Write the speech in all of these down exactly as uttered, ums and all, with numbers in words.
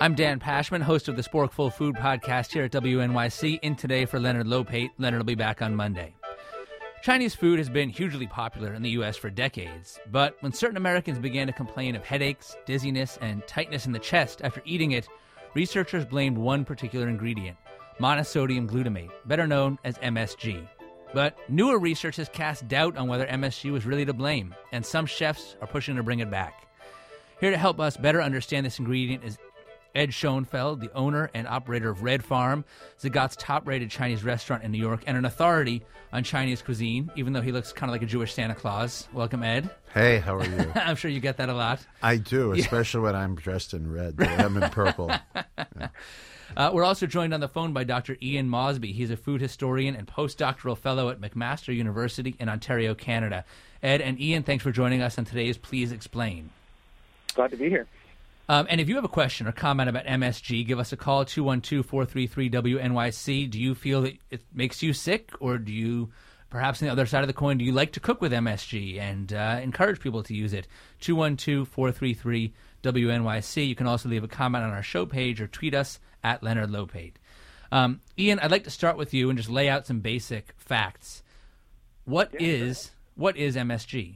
I'm Dan Pashman, host of the Sporkful Food Podcast here at W N Y C, in today for Leonard Lopate. Leonard will be back on Monday. Chinese food has been hugely popular in the U S for decades, but when certain Americans began to complain of headaches, dizziness, and tightness in the chest after eating it, researchers blamed one particular ingredient, monosodium glutamate, better known as M S G. But newer research has cast doubt on whether M S G was really to blame, and some chefs are pushing to bring it back. Here to help us better understand this ingredient is Ed Schoenfeld, the owner and operator of Red Farm, Zagat's top-rated Chinese restaurant in New York, and an authority on Chinese cuisine, even though he looks kind of like a Jewish Santa Claus. Welcome, Ed. Hey, how are you? I'm sure you get that a lot. I do, especially yeah. when I'm dressed in red. I'm in purple. Yeah. Uh, we're also joined on the phone by Doctor Ian Mosby. He's a food historian and postdoctoral fellow at McMaster University in Ontario, Canada. Ed and Ian, thanks for joining us on today's Please Explain. Glad to be here. Um, and if you have a question or comment about M S G, give us a call, two one two, four three three, W N Y C. Do you feel that it makes you sick, or do you, perhaps on the other side of the coin, do you like to cook with M S G and uh, encourage people to use it? two one two, four three three, W N Y C. You can also leave a comment on our show page or tweet us at Leonard Lopate. Um, Ian, I'd like to start with you and just lay out some basic facts. What yeah, is sure. what is M S G?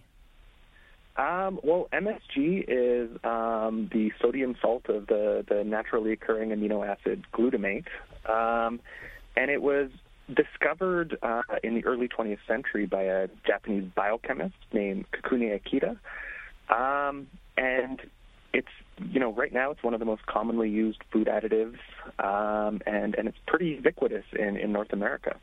Um, well, M S G is um, the sodium salt of the, the naturally occurring amino acid glutamate, um, and it was discovered uh, in the early twentieth century by a Japanese biochemist named Kikunie Akita, um, and it's, you know, right now it's one of the most commonly used food additives, um, and, and it's pretty ubiquitous in, in North America.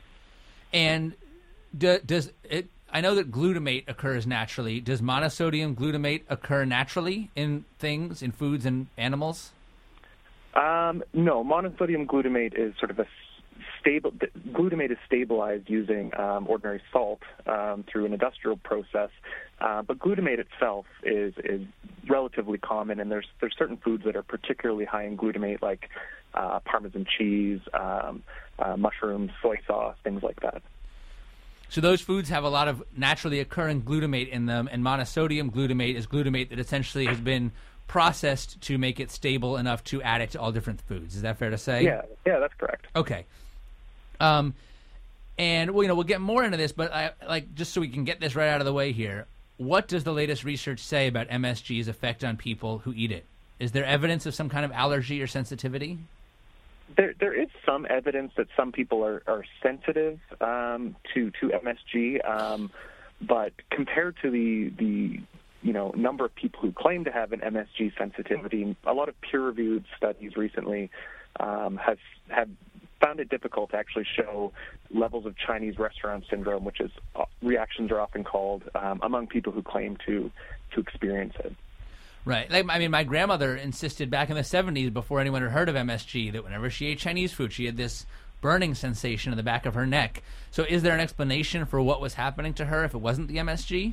And do, does it... I know that glutamate occurs naturally. Does monosodium glutamate occur naturally in things, in foods and animals? Um, no, monosodium glutamate is sort of a stable. Glutamate is stabilized using um, ordinary salt um, through an industrial process, uh, but glutamate itself is is relatively common, and there's there's certain foods that are particularly high in glutamate, like uh, Parmesan cheese, um, uh, mushrooms, soy sauce, things like that. So those foods have a lot of naturally occurring glutamate in them, and monosodium glutamate is glutamate that essentially has been processed to make it stable enough to add it to all different foods. Is that fair to say? Yeah, yeah, that's correct. Okay. Um, and well, you know, we'll get more into this, but I, like just so we can get this right out of the way here, what does the latest research say about M S G's effect on people who eat it? Is there evidence of some kind of allergy or sensitivity? There, there is some evidence that some people are, are sensitive um, to to M S G, um, but compared to the the you know number of people who claim to have an M S G sensitivity, a lot of peer-reviewed studies recently um, have have found it difficult to actually show levels of Chinese restaurant syndrome, which is uh, reactions are often called, um, among people who claim to to experience it. Right. Like, I mean, my grandmother insisted back in the seventies, before anyone had heard of M S G, that whenever she ate Chinese food, she had this burning sensation in the back of her neck. So is there an explanation for what was happening to her if it wasn't the M S G?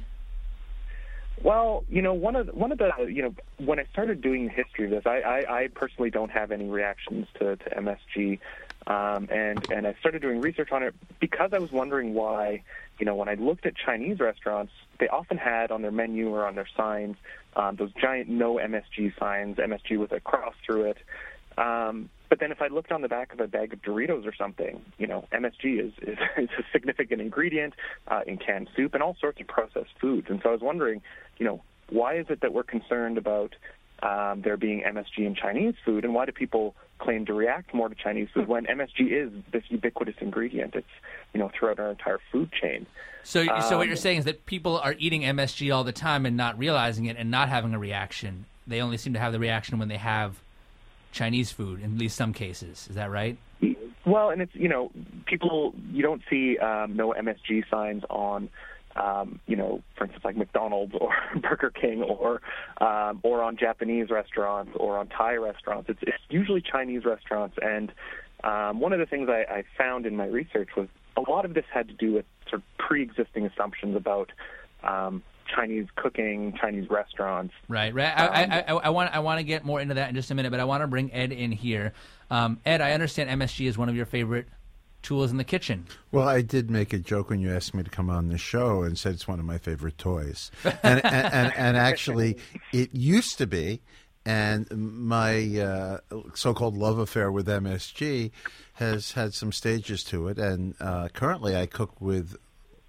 Well, you know, one of the, one of the, you know, when I started doing the history of this, I, I, I personally don't have any reactions to, to M S G. Um, and, and I started doing research on it because I was wondering why, you know, when I looked at Chinese restaurants, they often had on their menu or on their signs um, those giant no M S G signs, M S G with a cross through it. Um, but then if I looked on the back of a bag of Doritos or something, you know, M S G is, is, is a significant ingredient uh, in canned soup and all sorts of processed foods. And so I was wondering, you know, why is it that we're concerned about um, there being M S G in Chinese food, and why do people claim to react more to Chinese food when M S G is this ubiquitous ingredient? It's, you know, throughout our entire food chain. So, um, so what you're saying is that people are eating M S G all the time and not realizing it and not having a reaction. They only seem to have the reaction when they have Chinese food, in at least some cases. Is that right? Well, and it's, you know, people, you don't see um, no M S G signs on, um, you know, for instance, like McDonald's or Burger King or um, or on Japanese restaurants or on Thai restaurants. It's, it's usually Chinese restaurants. And um, one of the things I, I found in my research was a lot of this had to do with sort of pre-existing assumptions about um, Chinese cooking, Chinese restaurants. Right, right. I, um, I, I, I want I want to get more into that in just a minute, but I want to bring Ed in here. Um, Ed, I understand M S G is one of your favorite tools in the kitchen. Well, I did make a joke when you asked me to come on the show and said it's one of my favorite toys. And, and, and, and actually, it used to be, And my uh, so-called love affair with M S G has had some stages to it. And uh, currently, I cook with.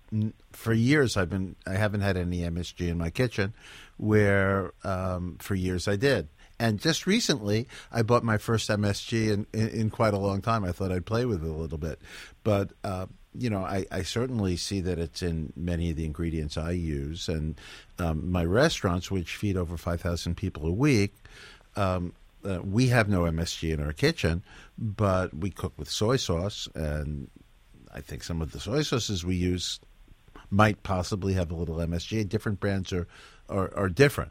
For years, I've been. I haven't had any M S G in my kitchen, where um, for years I did. And just recently, I bought my first M S G in, in, in quite a long time. I thought I'd play with it a little bit, but uh, you know, I, I certainly see that it's in many of the ingredients I use. And um, my restaurants, which feed over five thousand people a week, um, uh, we have no M S G in our kitchen, but we cook with soy sauce, and I think some of the soy sauces we use might possibly have a little M S G. Different brands are are, are different,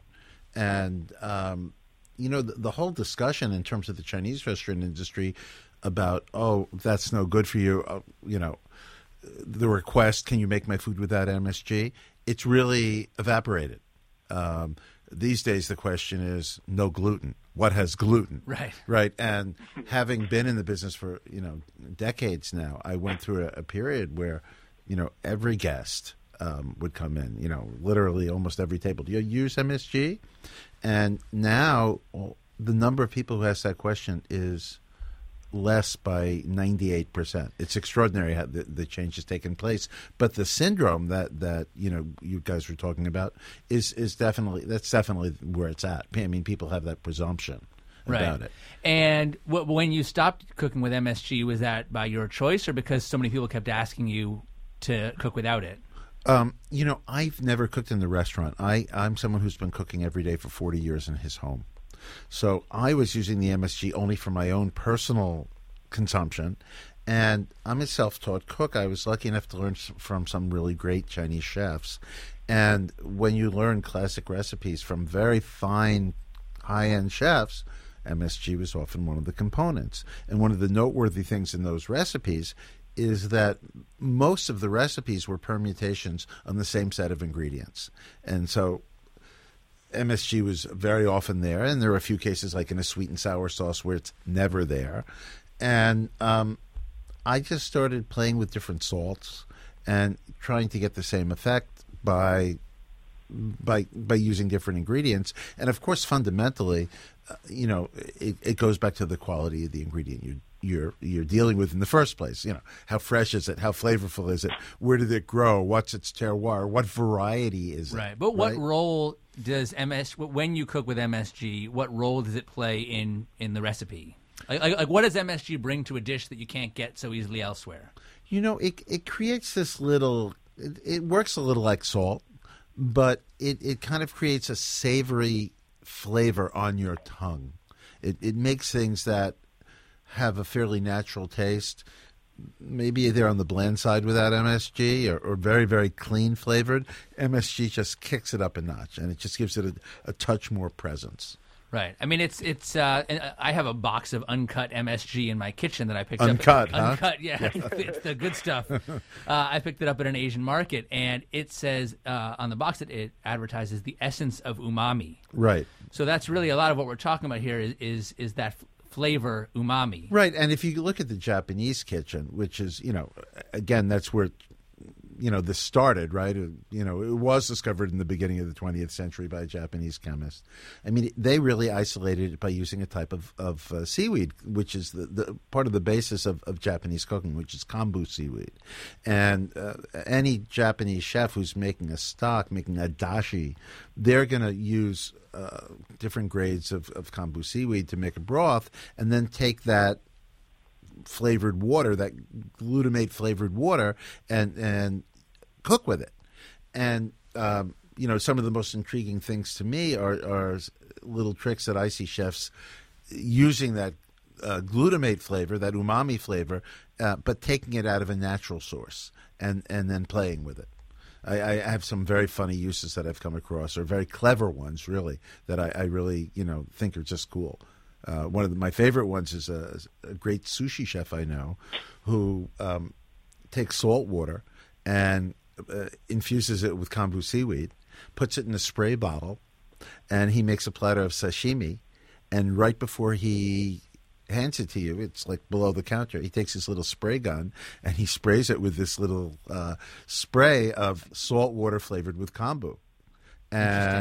and um, you know the, the whole discussion in terms of the Chinese restaurant industry about oh that's no good for you. Uh, you know, the request, can you make my food without M S G? It's really evaporated. Um, these days, the question is no gluten. What has gluten? Right. Right. And having been in the business for you know decades now, I went through a, a period where. You know, every guest um, would come in, you know, literally almost every table. Do you use M S G? And now well, the number of people who ask that question is less by ninety-eight percent. It's extraordinary how the, the change has taken place. But the syndrome that, that, you know, you guys were talking about is, is definitely, that's definitely where it's at. I mean, people have that presumption. Right. About it. And w- when you stopped cooking with M S G, was that by your choice or because so many people kept asking you to cook without it? Um, you know, I've never cooked in the restaurant. I, I'm someone who's been cooking every day for forty years in his home. So I was using the M S G only for my own personal consumption. And I'm a self-taught cook. I was lucky enough to learn from some really great Chinese chefs. And when you learn classic recipes from very fine, high-end chefs, M S G was often one of the components. And one of the noteworthy things in those recipes is that most of the recipes were permutations on the same set of ingredients. And so M S G was very often there, and there are a few cases like in a sweet and sour sauce where it's never there. And um, I just started playing with different salts and trying to get the same effect by by by using different ingredients. And of course, fundamentally, uh, you know, it, it goes back to the quality of the ingredient you you're you're dealing with in the first place. You know, how fresh is it? How flavorful is it? Where did it grow? What's its terroir? What variety is it? Right. But what right? role does M S when you cook with M S G? What role does it play in in the recipe? Like, like, like what does M S G bring to a dish that you can't get so easily elsewhere? You know, it it creates this little. It, it works a little like salt, but it, it kind of creates a savory flavor on your tongue. It it makes things that have a fairly natural taste. Maybe they're on the bland side without M S G, or, or very, very clean flavored. M S G just kicks it up a notch, and it just gives it a, a touch more presence. Right. I mean, it's it's. Uh, I have a box of uncut M S G in my kitchen that I picked uncut, up. Huh? Uncut, yeah, it's the good stuff. Uh, I picked it up at an Asian market, and it says uh, on the box that it advertises the essence of umami. Right. So that's really a lot of what we're talking about here. Is is, is that f- flavor umami? Right. And if you look at the Japanese kitchen, which is, you know, again, that's where, you know, this started, right? You know, it was discovered in the beginning of the twentieth century by a Japanese chemist. I mean, they really isolated it by using a type of, of uh, seaweed, which is the, the part of the basis of, of Japanese cooking, which is kombu seaweed. And uh, any Japanese chef who's making a stock, making a dashi, they're going to use uh, different grades of, of kombu seaweed to make a broth, and then take that flavored water, that glutamate flavored water, and and cook with it. And um, you know, some of the most intriguing things to me are, are little tricks that I see chefs using that uh, glutamate flavor, that umami flavor, uh, but taking it out of a natural source and and then playing with it. I, I have some very funny uses that I've come across, or very clever ones, really, that I, I really you know think are just cool. Uh, one of the, my favorite ones is a, a great sushi chef I know who um, takes salt water and uh, infuses it with kombu seaweed, puts it in a spray bottle, and he makes a platter of sashimi. And right before he hands it to you, it's like below the counter, he takes his little spray gun and he sprays it with this little uh, spray of salt water flavored with kombu. And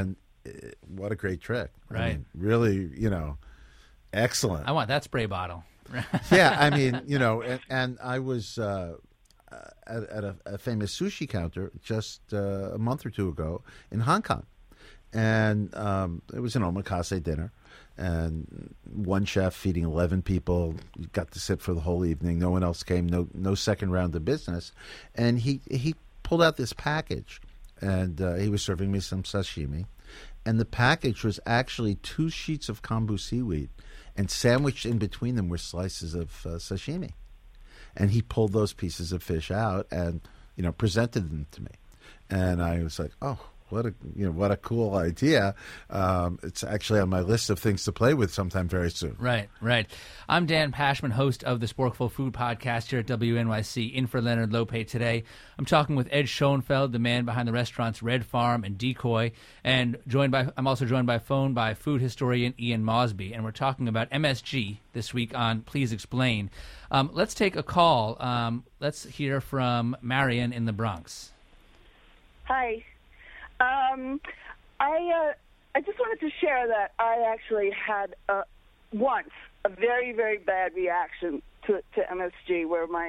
what a great trick. Right. I mean, really, you know, excellent. I want that spray bottle. Yeah, I mean, you know, and, and I was uh, at, at a, a famous sushi counter just uh, a month or two ago in Hong Kong. And um, it was an omakase dinner. And one chef feeding eleven people, got to sit for the whole evening. No one else came, no no second round of business. And he, he pulled out this package, and uh, he was serving me some sashimi. And the package was actually two sheets of kombu seaweed, and sandwiched in between them were slices of uh, sashimi. And he pulled those pieces of fish out and, you know, presented them to me. And I was like, oh, what a you know what a cool idea. Um, it's actually on my list of things to play with sometime very soon. Right, right. I'm Dan Pashman, host of the Sporkful Food Podcast here at W N Y C, in for Leonard Lopate today. I'm talking with Ed Schoenfeld, the man behind the restaurants Red Farm and Decoy, and joined by I'm also joined by phone by food historian Ian Mosby, and we're talking about M S G this week on Please Explain. Um, let's take a call. Um, let's hear from Marion in the Bronx. Hi. Um, I uh, I just wanted to share that I actually had uh, once a very, very bad reaction to to M S G, where my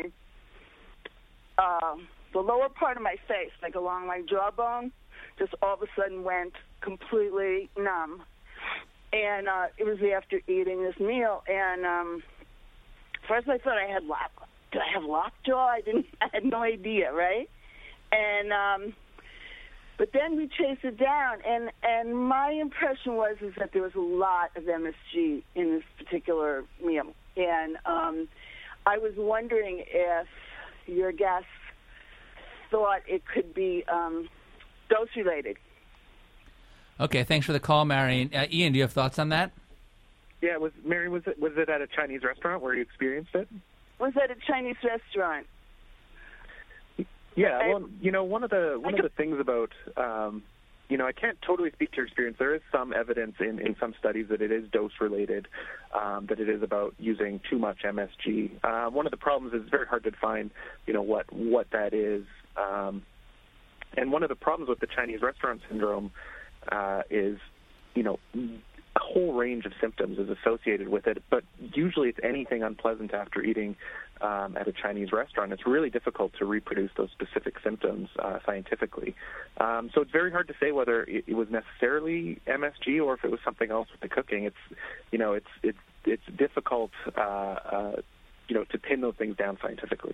uh, the lower part of my face, like along my jawbone, just all of a sudden went completely numb. And uh, it was after eating this meal, and um, first I thought I had lock. Did I have lockjaw? I didn't. I had no idea, right? And um, But then we chased it down, and, and my impression was is that there was a lot of M S G in this particular meal. And um, I was wondering if your guests thought it could be um, dose-related. Okay, thanks for the call, Marion. Uh, Ian, do you have thoughts on that? Yeah, was Mary, was it was it at a Chinese restaurant where you experienced it? Was at a Chinese restaurant. Yeah, well, you know, one of the one of the things about, um, you know, I can't totally speak to your experience. There is some evidence in, in some studies that it is dose-related, um, that it is about using too much M S G. Uh, one of the problems is it's very hard to define, you know, what, what that is. Um, and one of the problems with the Chinese restaurant syndrome uh, is, you know, a whole range of symptoms is associated with it, but usually it's anything unpleasant after eating um, at a Chinese restaurant. It's really difficult to reproduce those specific symptoms uh, scientifically. Um, so it's very hard to say whether it, it was necessarily M S G or if it was something else with the cooking. It's, you know, it's it's it's difficult, uh, uh, you know, to pin those things down scientifically.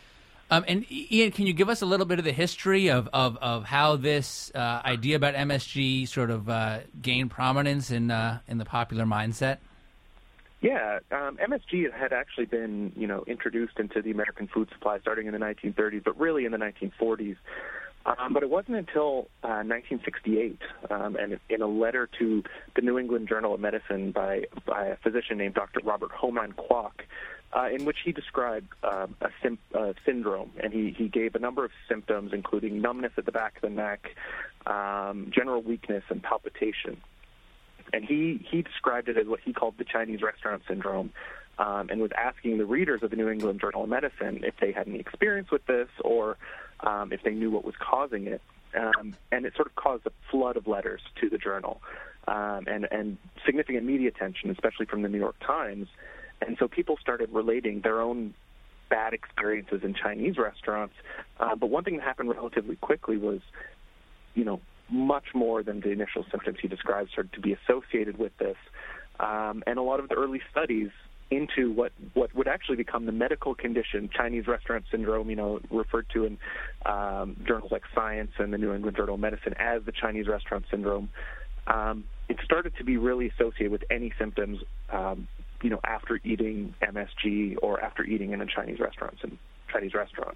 Um, and Ian, can you give us a little bit of the history of, of, of how this uh, idea about M S G sort of uh, gained prominence in uh, in the popular mindset? Yeah, um, M S G had actually been, you know, introduced into the American food supply starting in the nineteen thirties, but really in the nineteen forties. Um, but it wasn't until uh, nineteen sixty-eight, um, and in a letter to the New England Journal of Medicine by, by a physician named Doctor Robert Homan Kwok, uh, in which he described uh, a sim- uh, syndrome, and he, he gave a number of symptoms, including numbness at the back of the neck, um, general weakness, and palpitation. And he, he described it as what he called the Chinese restaurant syndrome, um, and was asking the readers of the New England Journal of Medicine if they had any experience with this or um, if they knew what was causing it. Um, and it sort of caused a flood of letters to the journal um, and, and significant media attention, especially from the New York Times. And so people started relating their own bad experiences in Chinese restaurants. Uh, but one thing that happened relatively quickly was, you know, much more than the initial symptoms he described started to be associated with this. Um, and a lot of the early studies into what, what would actually become the medical condition, Chinese restaurant syndrome, you know, referred to in um, journals like Science and the New England Journal of Medicine as the Chinese restaurant syndrome. Um, it started to be really associated with any symptoms, um, you know, after eating M S G or after eating in a Chinese restaurant, Chinese restaurant.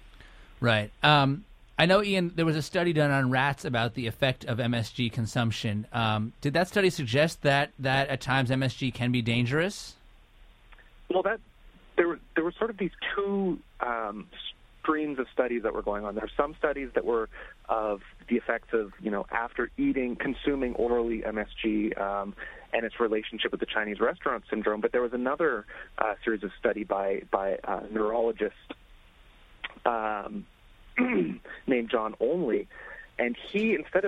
Right. Um, I know, Ian, there was a study done on rats about the effect of M S G consumption. Um, did that study suggest that, that at times M S G can be dangerous? Well, that there were there were sort of these two um, streams of studies that were going on. There were some studies that were of the effects of, you know, after eating, consuming orally M S G um, and its relationship with the Chinese restaurant syndrome. But there was another uh, series of study by by a neurologist um, named John Olney, and he, instead of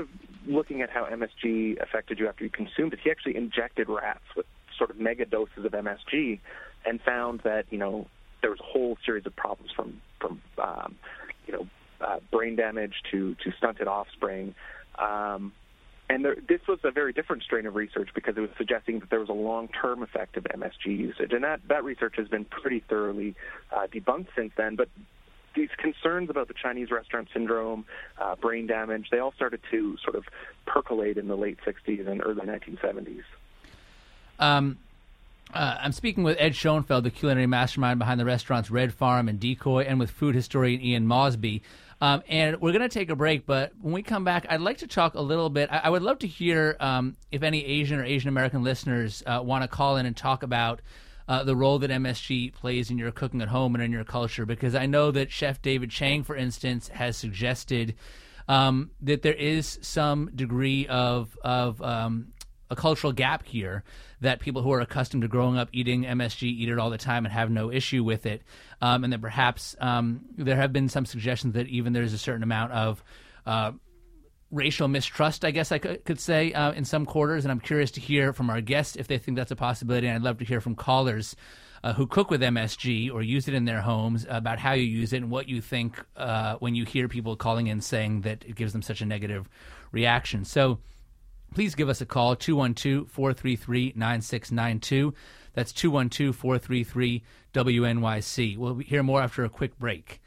looking at how M S G affected you after you consumed it, he actually injected rats with sort of mega doses of M S G and found that, you know, there was a whole series of problems from, from um, you know, uh, brain damage to, to stunted offspring. Um, and there, this was a very different strain of research because it was suggesting that there was a long-term effect of M S G usage. And that, that research has been pretty thoroughly uh, debunked since then. But these concerns about the Chinese restaurant syndrome, uh, brain damage, they all started to sort of percolate in the late sixties and early nineteen seventies. Um, uh, I'm speaking with Ed Schoenfeld, the culinary mastermind behind the restaurants Red Farm and Decoy, and with food historian Ian Mosby. Um, and we're going to take a break, but when we come back, I'd like to talk a little bit. I, I would love to hear um, if any Asian or Asian American listeners uh, want to call in and talk about Uh, the role that M S G plays in your cooking at home and in your culture, because I know that Chef David Chang, for instance, has suggested um, that there is some degree of of um, a cultural gap here, that people who are accustomed to growing up eating M S G eat it all the time and have no issue with it, um, and that perhaps um, there have been some suggestions that even there's a certain amount of uh, racial mistrust, I guess I could, could say, uh, in some quarters. And I'm curious to hear from our guests if they think that's a possibility. And I'd love to hear from callers uh, who cook with M S G or use it in their homes about how you use it and what you think uh, when you hear people calling in saying that it gives them such a negative reaction. So please give us a call, two one two, four three three, nine six nine two. That's two one two, four three three, W N Y C. We'll hear more after a quick break.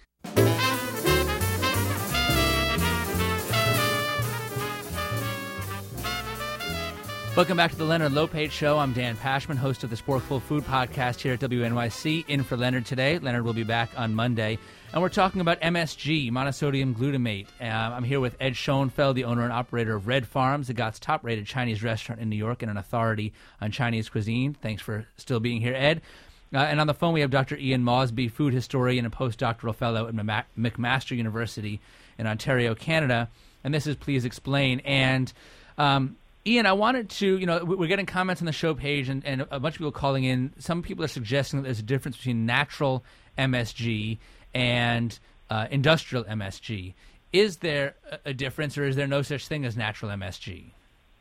Welcome back to the Leonard Lopate Show. I'm Dan Pashman, host of the Sporkful Food Podcast here at W N Y C. In for Leonard today. Leonard will be back on Monday. And we're talking about M S G, monosodium glutamate. Uh, I'm here with Ed Schoenfeld, the owner and operator of Red Farms, the God's top-rated Chinese restaurant in New York and an authority on Chinese cuisine. Thanks for still being here, Ed. Uh, and on the phone, we have Doctor Ian Mosby, food historian and postdoctoral fellow at McMaster University in Ontario, Canada. And this is Please Explain. And um, Ian, I wanted to, you know, we're getting comments on the show page and, and a bunch of people calling in. Some people are suggesting that there's a difference between natural M S G and uh, industrial M S G. Is there a difference, or is there no such thing as natural M S G?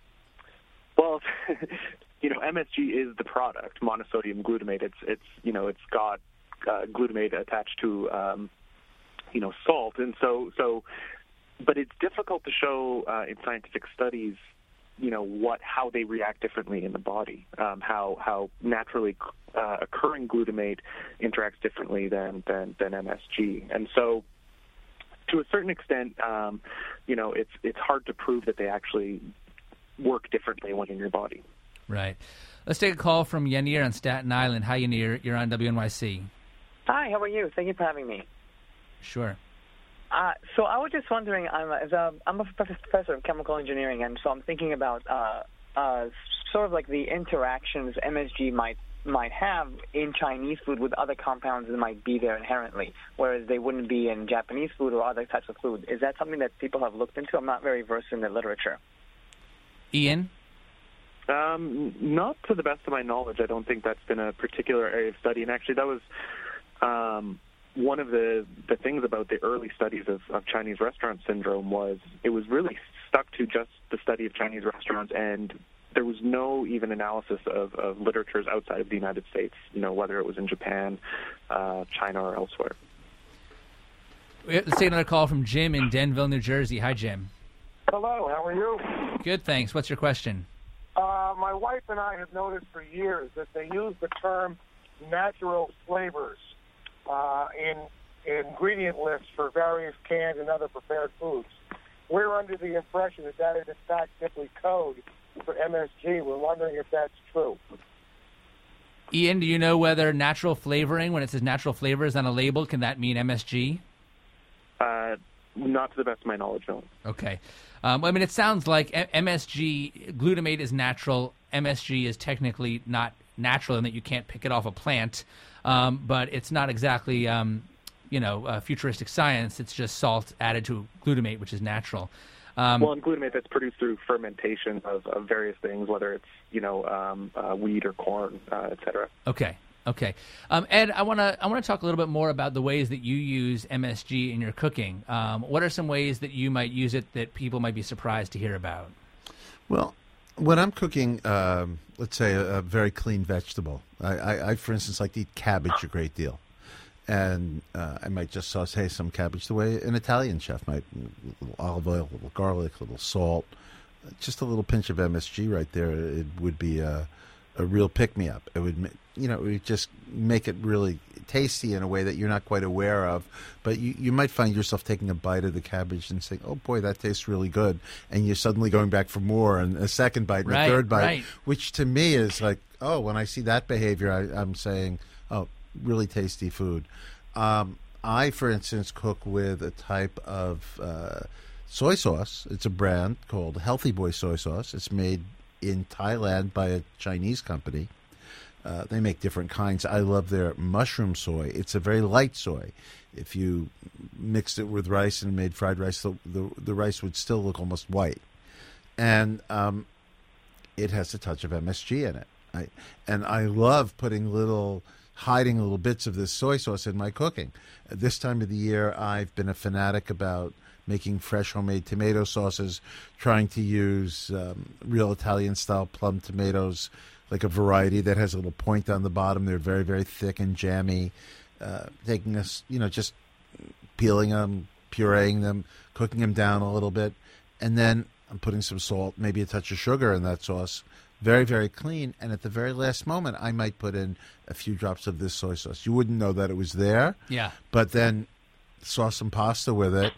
Well, you know, M S G is the product, monosodium glutamate. It's, it's you know, it's got uh, glutamate attached to, um, you know, salt. And so, so, but it's difficult to show uh, in scientific studies, you know, what, how they react differently in the body, um, how how naturally uh, occurring glutamate interacts differently than, than, than M S G. And so to a certain extent, um, you know, it's it's hard to prove that they actually work differently when in your body. Right. Let's take a call from Yanir on Staten Island. Hi, Yanir. You're on W N Y C. Hi, how are you? Thank you for having me. Sure. Uh, so I was just wondering, I'm, as a, I'm a professor of chemical engineering, and so I'm thinking about uh, uh, sort of like the interactions M S G might might have in Chinese food with other compounds that might be there inherently, whereas they wouldn't be in Japanese food or other types of food. Is that something that people have looked into? I'm not very versed in the literature. Ian? Um, not to the best of my knowledge. I don't think that's been a particular area of study. And actually, that was um, one of the, the things about the early studies of, of Chinese restaurant syndrome was it was really stuck to just the study of Chinese restaurants, and there was no even analysis of, of literatures outside of the United States, you know, whether it was in Japan, uh, China, or elsewhere. Let's take another call from Jim in Denville, New Jersey. Hi, Jim. Hello, how are you? Good, thanks. What's your question? Uh, my wife and I have noticed for years that they use the term natural flavors uh, in, in ingredient lists for various canned and other prepared foods. We're under the impression that that is, in fact, simply code for M S G. We're wondering if that's true. Ian, do you know whether natural flavoring, when it says natural flavors on a label, can that mean M S G? Uh, not to the best of my knowledge, no. Okay. Um, I mean, it sounds like M S G, glutamate is natural. M S G is technically not natural in that you can't pick it off a plant, um, but it's not exactly, um, you know, uh, futuristic science. It's just salt added to glutamate, which is natural. Um, well, and glutamate that's produced through fermentation of, of various things, whether it's, you know, um, uh, wheat or corn, uh, et cetera. Okay. Okay, um, Ed, I want to I want to talk a little bit more about the ways that you use M S G in your cooking. Um, what are some ways that you might use it that people might be surprised to hear about? Well, when I'm cooking, um, let's say a, a very clean vegetable, I, I, I, for instance, like to eat cabbage a great deal, and uh, I might just saute some cabbage the way an Italian chef might: a little olive oil, a little garlic, a little salt, just a little pinch of M S G right there. It would be a, a real pick-me-up. It would, you know, it would just make it really tasty in a way that you're not quite aware of. But you, you might find yourself taking a bite of the cabbage and saying, oh, boy, that tastes really good. And you're suddenly going back for more and a second bite and right, a third bite, right. which to me is like, oh, when I see that behavior, I, I'm saying, oh, really tasty food. Um, I, for instance, cook with a type of uh, soy sauce. It's a brand called Healthy Boy Soy Sauce. It's made in Thailand by a Chinese company. Uh, they make different kinds. I love their mushroom soy. It's a very light soy. If you mixed it with rice and made fried rice, the, the, the rice would still look almost white. And um, it has a touch of M S G in it. I, and I love putting little, hiding little bits of this soy sauce in my cooking. At this time of the year, I've been a fanatic about making fresh homemade tomato sauces, trying to use um, real Italian-style plum tomatoes, like a variety that has a little point on the bottom. They're very, very thick and jammy. Uh, taking us, you know, just peeling them, pureeing them, cooking them down a little bit, and then I'm putting some salt, maybe a touch of sugar in that sauce. Very, very clean. And at the very last moment, I might put in a few drops of this soy sauce. You wouldn't know that it was there. Yeah. But then sauce some pasta with it,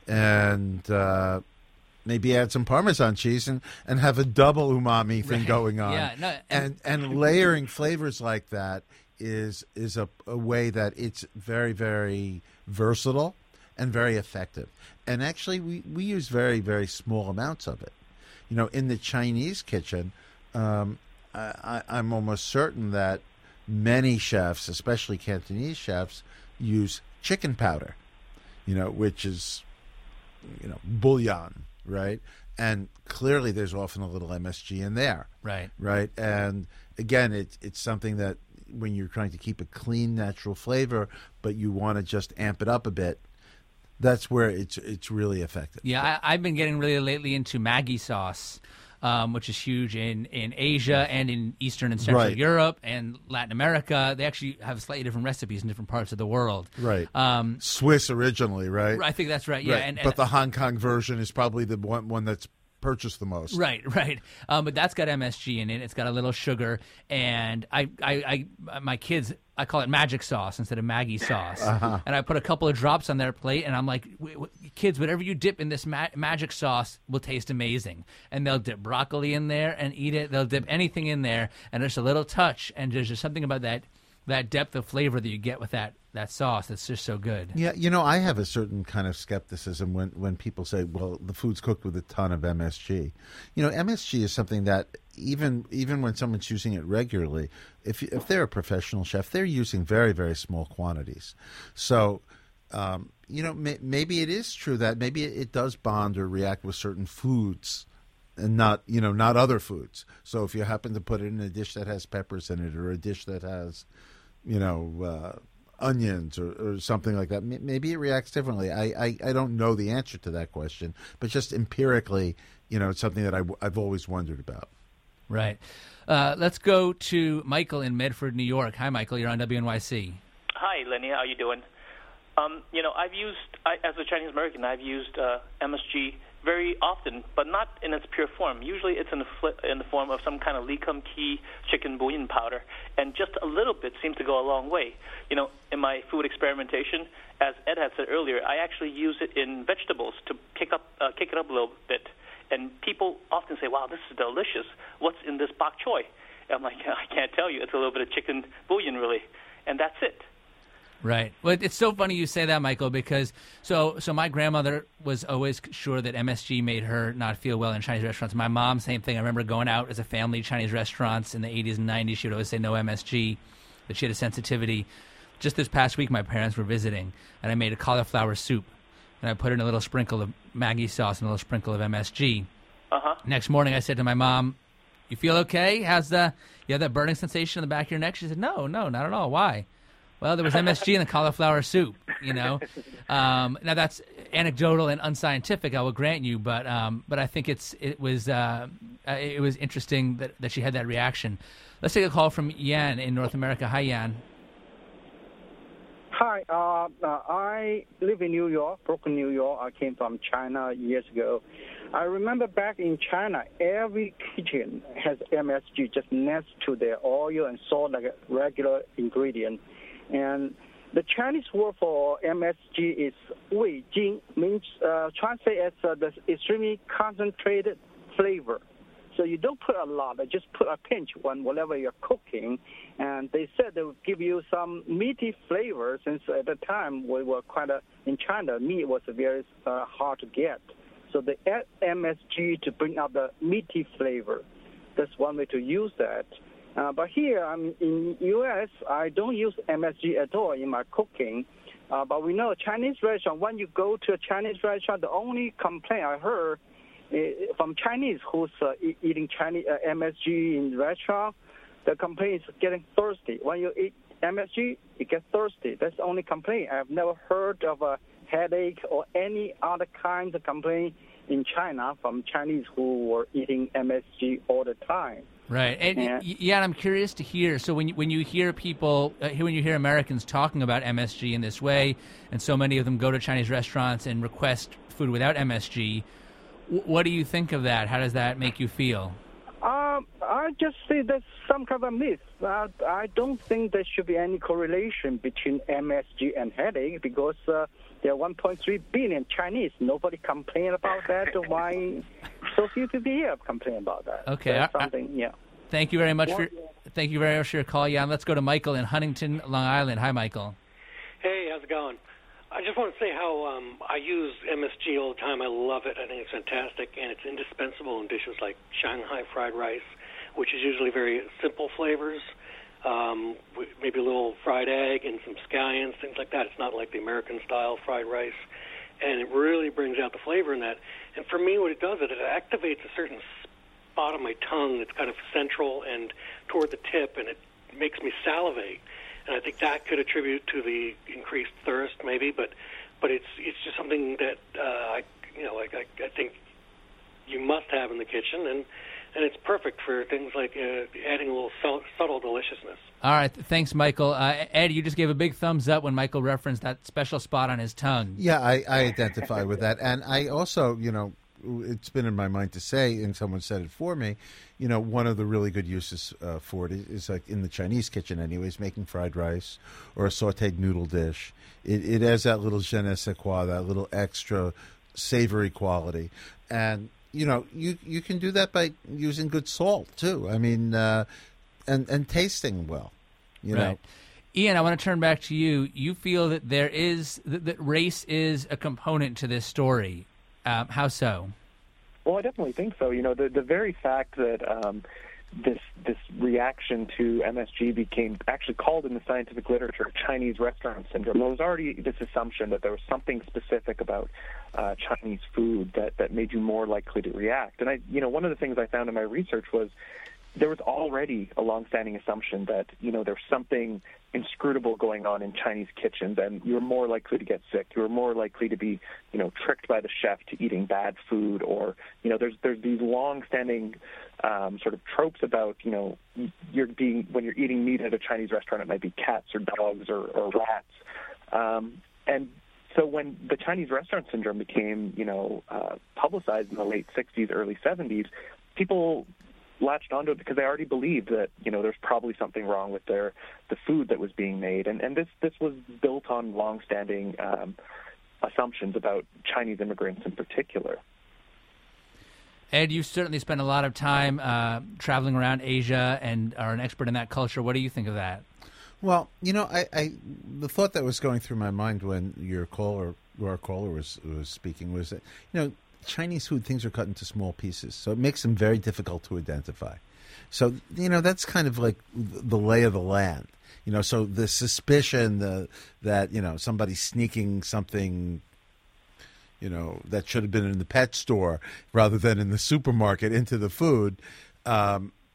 and uh, maybe add some Parmesan cheese and, and have a double umami thing right. going on. Yeah, no, and, and and layering flavors like that is is a, a way that it's very, very versatile and very effective. And actually, we, we use very, very small amounts of it. You know, in the Chinese kitchen, um, I, I, I'm almost certain that many chefs, especially Cantonese chefs, use chicken powder, you know, which is, you know, bouillon, right? And clearly there's often a little M S G in there. Right. Right. And again, it, it's something that when you're trying to keep a clean, natural flavor, but you want to just amp it up a bit, that's where it's it's really effective. Yeah, I, I've been getting really lately into Maggi sauce, um, which is huge in, in Asia and in Eastern and Central Right. Europe and Latin America. They actually have slightly different recipes in different parts of the world. Right. Um, Swiss originally, right? I think that's right. Yeah, Right. and, and but the Hong Kong version is probably the one, one that's purchased the most. Right, right. Um, but that's got M S G in it. It's got a little sugar, and I, I, I my kids, I call it magic sauce instead of Maggi sauce. Uh-huh. And I put a couple of drops on their plate, and I'm like, w- w- kids, whatever you dip in this ma- magic sauce will taste amazing. And they'll dip broccoli in there and eat it. They'll dip anything in there, and there's a little touch, and there's just something about that that depth of flavor that you get with that that sauce that's just so good. Yeah, you know, I have a certain kind of skepticism when, when people say, well, the food's cooked with a ton of M S G. You know, M S G is something that even even when someone's using it regularly, if if they're a professional chef, they're using very, very small quantities. So, um, you know, may, maybe it is true that maybe it, it does bond or react with certain foods and not, you know, not other foods. So if you happen to put it in a dish that has peppers in it or a dish that has, you know, uh, onions or, or something like that, maybe it reacts differently. I, I, I don't know the answer to that question, but just empirically, you know, it's something that I, I've always wondered about. Right. Uh, let's go to Michael in Medford, New York. Hi, Michael. You're on W N Y C. Hi, Lenny. How you doing? Um, you know, I've used, I, as a Chinese American, I've used uh, M S G very often, but not in its pure form. Usually it's in the, fl- in the form of some kind of Lee Kum Kee chicken bouillon powder, and just a little bit seems to go a long way. You know, in my food experimentation, as Ed had said earlier, I actually use it in vegetables to kick up, uh, kick it up a little bit. And people often say, wow, this is delicious. What's in this bok choy? And I'm like, I can't tell you. It's a little bit of chicken bouillon, really. And that's it. Right. Well, it's so funny you say that, Michael, because so so my grandmother was always sure that M S G made her not feel well in Chinese restaurants. My mom, same thing. I remember going out as a family Chinese restaurants in the eighties and nineties. She would always say no M S G, that she had a sensitivity. Just this past week, my parents were visiting, and I made a cauliflower soup, and I put in a little sprinkle of Maggi sauce and a little sprinkle of M S G. Uh-huh. Next morning, I said to my mom, You feel okay? How's the you have that burning sensation in the back of your neck? She said, no, no, not at all. Why? Well, there was M S G in the cauliflower soup, you know. Um, now that's anecdotal and unscientific, I will grant you, but um, but I think it's it was uh, it was interesting that, that she had that reaction. Let's take a call from Yan in North America. Hi, Yan. Hi, uh, uh, I live in New York, Brooklyn, New York. I came from China years ago. I remember back in China, every kitchen has M S G just next to their oil and salt like a regular ingredient. And the Chinese word for M S G is Wei Jing, means uh, translate as uh, the extremely concentrated flavor. So you don't put a lot, just put a pinch on whatever you're cooking. And they said they would give you some meaty flavor, since at the time we were quite a, in China, meat was very uh, hard to get. So they add M S G to bring out the meaty flavor. That's one way to use that. Uh, but here I'm in U S, I don't use M S G at all in my cooking. Uh, but we know a Chinese restaurant, when you go to a Chinese restaurant, the only complaint I heard uh, from Chinese who's uh, e- eating Chinese uh, M S G in the restaurant, the complaint is getting thirsty. When you eat M S G, you get thirsty. That's the only complaint. I've never heard of a headache or any other kinds of complaint in China from Chinese who were eating M S G all the time. Right, and yeah, yeah I'm curious to hear. So when you, when you hear people, uh, when you hear Americans talking about M S G in this way, and so many of them go to Chinese restaurants and request food without M S G, w- what do you think of that? How does that make you feel? Um, I just say that's some kind of myth. Uh, I don't think there should be any correlation between M S G and headache, because uh, there are one point three billion Chinese. Nobody complain about that. Why so few people here complain about that? Okay, that's I, something. Yeah. Thank you very much for thank you very much for your call, Jan. Let's go to Michael in Huntington, Long Island. Hi, Michael. Hey, how's it going? I just want to say how um, I use M S G all the time. I love it. I think it's fantastic, and it's indispensable in dishes like Shanghai fried rice, which is usually very simple flavors, um, with maybe a little fried egg and some scallions, things like that. It's not like the American-style fried rice, and it really brings out the flavor in that. And for me, what it does is it activates a certain spot on my tongue that's kind of central and toward the tip, and it makes me salivate. And I think that could attribute to the increased thirst, maybe, but but it's it's just something that uh, I you know like I, I think you must have in the kitchen, and, and it's perfect for things like uh, adding a little subtle deliciousness. All right, thanks, Michael. Uh, Ed, you just gave a big thumbs up when Michael referenced that special spot on his tongue. Yeah, I, I identify with that, and I also, you know, it's been in my mind to say, and someone said it for me, you know, one of the really good uses uh, for it is, is like in the Chinese kitchen anyways, making fried rice or a sautéed noodle dish. It, it has that little je ne sais quoi, that little extra savory quality. And, you know, you, you can do that by using good salt, too. I mean, uh, and, and tasting well, you right. know. Ian, I want to turn back to you. You feel that there is, that, that race is a component to this story. Um, how so? Well, I definitely think so. You know, the the very fact that um, this this reaction to M S G became actually called in the scientific literature Chinese restaurant syndrome. There was already this assumption that there was something specific about uh, Chinese food that, that made you more likely to react. And I, you know, one of the things I found in my research was there was already a longstanding assumption that, you know, there's something inscrutable going on in Chinese kitchens, and you're more likely to get sick. You're more likely to be, you know, tricked by the chef to eating bad food, or, you know, there's there's these long-standing um, sort of tropes about, you know, you're being when you're eating meat at a Chinese restaurant, it might be cats or dogs or, or rats, um, and so when the Chinese restaurant syndrome became, you know, uh, publicized in the late sixties, early seventies, people latched onto it because they already believed that, you know, there's probably something wrong with their the food that was being made, and and this this was built on longstanding um, assumptions about Chinese immigrants in particular. Ed, you certainly spent a lot of time uh, traveling around Asia and are an expert in that culture. What do you think of that? Well, you know, I, I the thought that was going through my mind when your caller or our caller was was speaking was that, you know, Chinese food, things are cut into small pieces, so it makes them very difficult to identify. So, you know, that's kind of like the lay of the land. You know, so the suspicion the, that, you know, somebody's sneaking something, you know, that should have been in the pet store rather than in the supermarket into the food, um,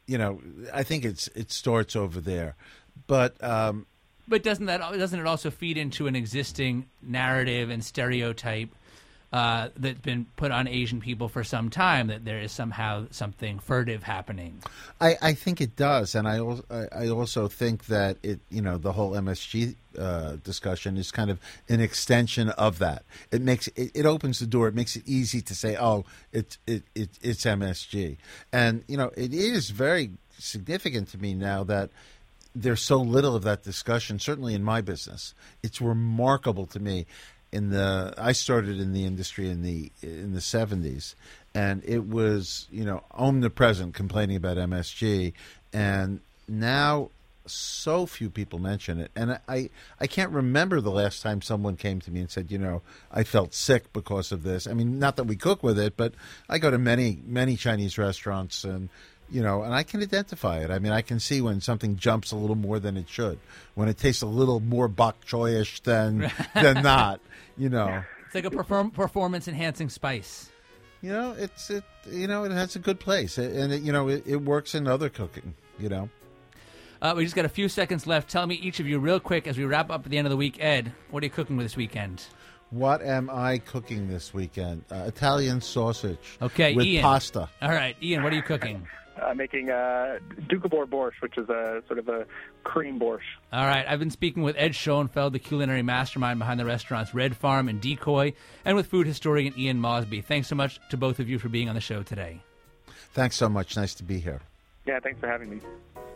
you know, I think it's it starts over there. But um, but doesn't that doesn't it also feed into an existing narrative and stereotype uh, that's been put on Asian people for some time, that there is somehow something furtive happening? I, I think it does, and I also, I also think that it, you know, the whole M S G uh, discussion is kind of an extension of that. It makes it, it opens the door. It makes it easy to say, oh, it's it, it it's M S G, and you know, it is very significant to me now that there's so little of that discussion. Certainly in my business, it's remarkable to me. In the, I started in the industry in the in the seventies, and it was, you know, omnipresent complaining about M S G, and now so few people mention it. And I I can't remember the last time someone came to me and said, you know, I felt sick because of this. I mean, not that we cook with it, but I go to many many Chinese restaurants, and you know, and I can identify it. I mean, I can see when something jumps a little more than it should, when it tastes a little more bok choy-ish than than not. You know, it's like a perform- performance-enhancing spice. You know, it's it. You know, it has a good place, and it, you know, it, it works in other cooking. You know, uh, we just got a few seconds left. Tell me, each of you, real quick, as we wrap up at the end of the week. Ed, what are you cooking this weekend? What am I cooking this weekend? Uh, Italian sausage. Okay, with Ian. pasta. All right, Ian, what are you cooking? Uh, making uh, Dukabor borscht, which is a sort of a cream borscht. All right. I've been speaking with Ed Schoenfeld, the culinary mastermind behind the restaurants Red Farm and Decoy, and with food historian Ian Mosby. Thanks so much to both of you for being on the show today. Thanks so much. Nice to be here. Yeah, thanks for having me.